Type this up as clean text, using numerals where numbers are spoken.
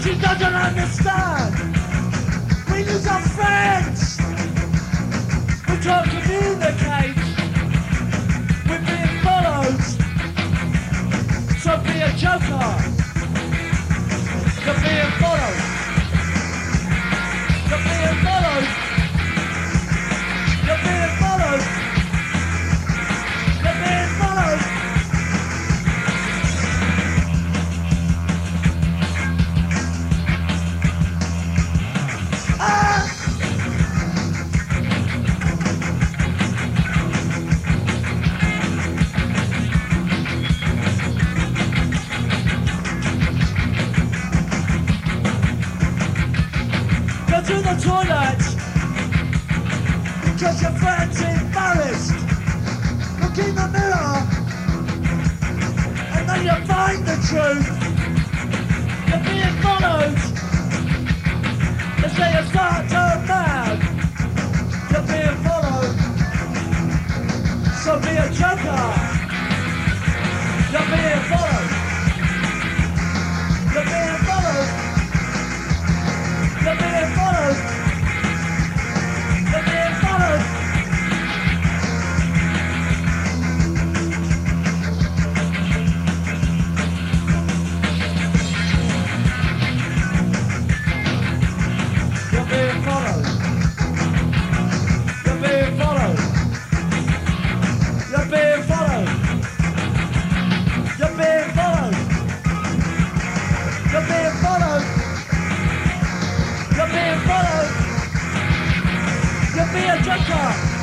She doesn't understand. We lose our friends. We can't communicate. We're being followed. So be a joker. You're being followed. You're being followed. You're being followed. You're being followed. To the toilet because your friend's embarrassed. Look in the mirror and then you find the truth. You're being followed. They say you start to mad. You're being followed. So be a joker. You're being followed. You're being followed. You're being followed. You're being followed. You're being followed. You're being followed. You're being followed. You're being followed. You're being followed. You're being followed. You'll be a joker.